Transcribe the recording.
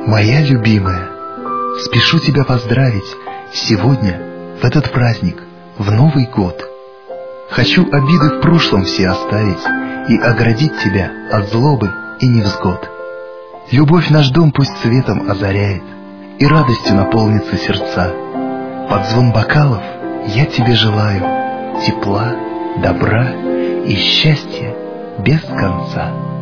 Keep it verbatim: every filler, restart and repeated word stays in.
Моя любимая, спешу тебя поздравить сегодня, в этот праздник, в Новый год. Хочу обиды в прошлом все оставить и оградить тебя от злобы и невзгод. Любовь наш дом пусть светом озаряет, и радостью наполнится сердца. Под звон бокалов я тебе желаю тепла, добра и счастья без конца.